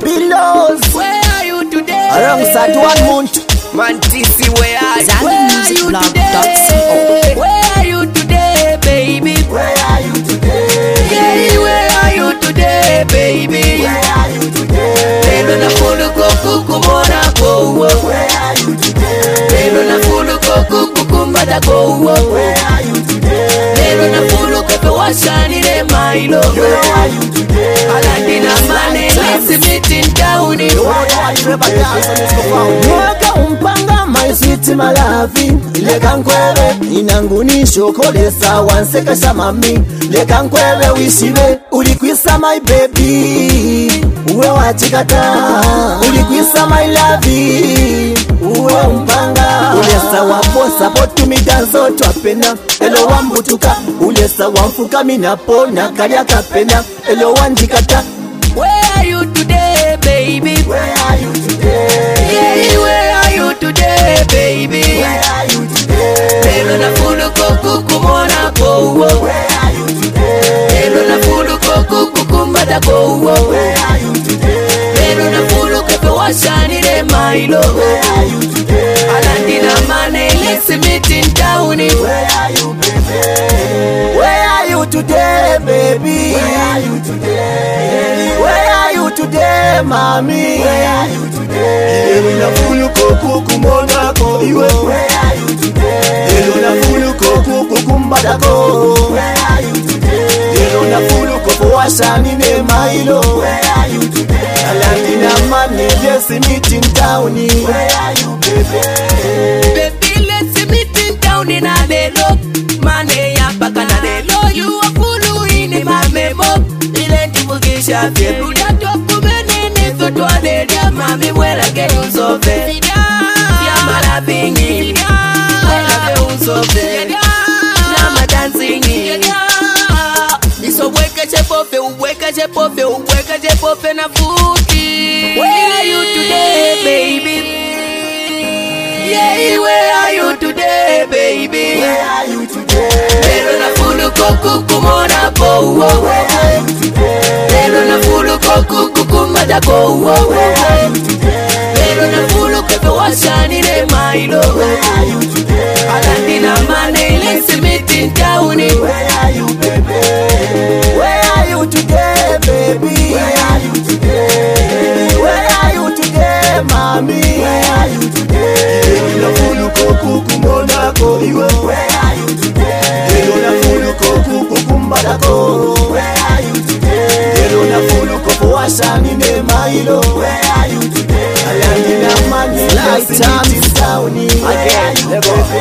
Billows. Where are you today? Alongside 1 month. Mantisi, where are you? ZandyMusicBlog.co. Where are you today, baby? Where are you today? Yeah, where are you today, baby? Where are you today? Lelo na fulu koku kumona kowo. Where are you today? Lelo na fulu koku kukumbada kowo. Where are you today? Lelo na fulu kope washanile mailo. Where are you today? Alandina mane let's meet in town. Mwaka umpanga my sweet malavi. Leka nkwebe inangunisho kolesa wanseka shamami. Leka nkwebe wishibe ulikwisa my baby. Uwe wachikata ulikwisa my love. Uwe umpanga ulesa waposa potu midanzo twapena. Elo wambutuka ulesa wamfuka minapona kalya kapena. Elo wanjikata. Where are you today, baby? Where are you today? Yeah, where are you today, baby? Where are you today? Lelo na fulu koku kumona kowo. Where are you today? Lelo na fulu koku kukumbada kowo. Where are you today? Lelo na fulu kepe washanile mailo. Where are you today? Alandina mane let's meet in town. Where are you, baby? Where are you today, baby? Where are you today? Where are you today, mommy? Where are you today? Elo na fulu koku kumona ko iwe. Where are you today? Elo na fulu koku kukumbada ko. Where are you today? Elo na fulu koku washani ne mailo. Where are you today? Alandina mane let's meet in town. Where are you, baby? Baby, let's meet in town in a lelo. Mane ya paka na lelo. You are fulu in my memo. Ile ndibugisha fye. Uda tokumene nezo tuane dia. Mami wera ke usofe. Ya mala bingi. Wera ke usofe. Nama dansingi. Iso weka chepofe, uweka chepofe, uweka chepofe na futi. Where are you today, baby? Yeah, where are you today, baby? Where are you today? Lelo na fulu koku kumona kowo. Where are you today? Lelo na fulu koku kukumada kowo. Where are you today? Lelo na fulu kepe washanile mailo. Where are you today? Alandina mane let's meet in town. Where are you, baby? Where are you today, baby? Where are you today? Where are you today, mommy? Where are you today? Elo na fulu koku kumona ko iwe. Where are you today? Elo na fulu koku kukumbada ko. Where are you today? Elo na fulu koku washani ne mailo. Where are you today? Alandina mani let's meet in town. Where are you,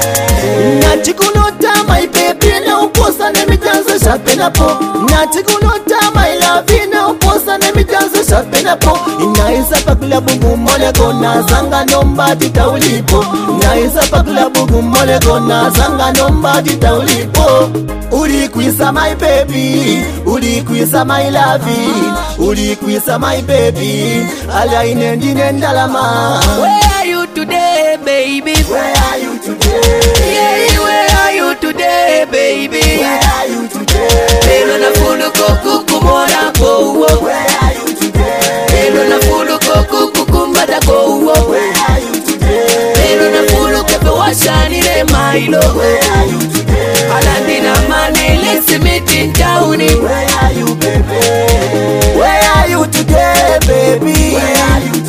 baby? Natikunota my baby na uposa ne mitanzo shapena po. Natikunota my love na uposa ne mitanzo shapena po. Inaisa pakula bugu mole kona zanga nomba titaulipo. Inaisa pakula bugu mole kona zanga nomba titaulipo. Ulikwisa my baby, ulikwisa my love, ulikwisa my baby. Ala inendine ndalama. Where are you today, baby? Where are you today? Yeah, where are you today, baby? Where are you today? Lelo na fulu koku kumona kowo. Where are you today? Lelo na fulu koku kukumbada kowo. Where are you today? Lelo na fulu kepe washanile mailo. Where are you today? Alandina mane let's meet in town. Where are you, baby? Where are you today, baby? Where are you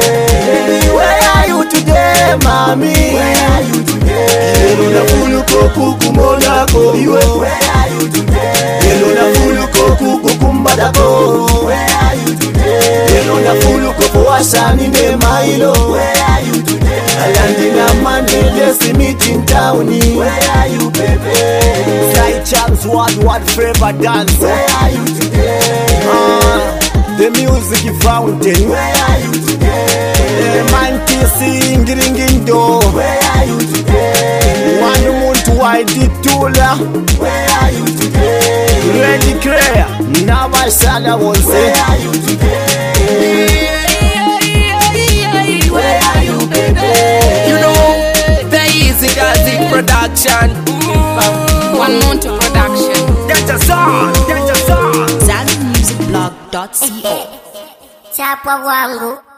today? Where are you today, mommy? Where are you today? Elo na fulu koku kumona ko iwe. Where are you today? Elo na fulu koku kukumbada ko. Where are you today? Elo na fulu koku washani ne mailo. Where are you today? Alandina mane let's meet in town. Where are you, baby? Side Charms what forever dance. Where are you today? The music fountain. Where are you today? Mantisi ngiringindo. Where are you today? One muntu waiditula. Where are you today? Ready clear. Nabashala wonse. Where are you today? Where are you, baby? You know, the Easy Gazi production. 1 month production. That's a song. ZandyMusicBlog.co. chapwa wangu.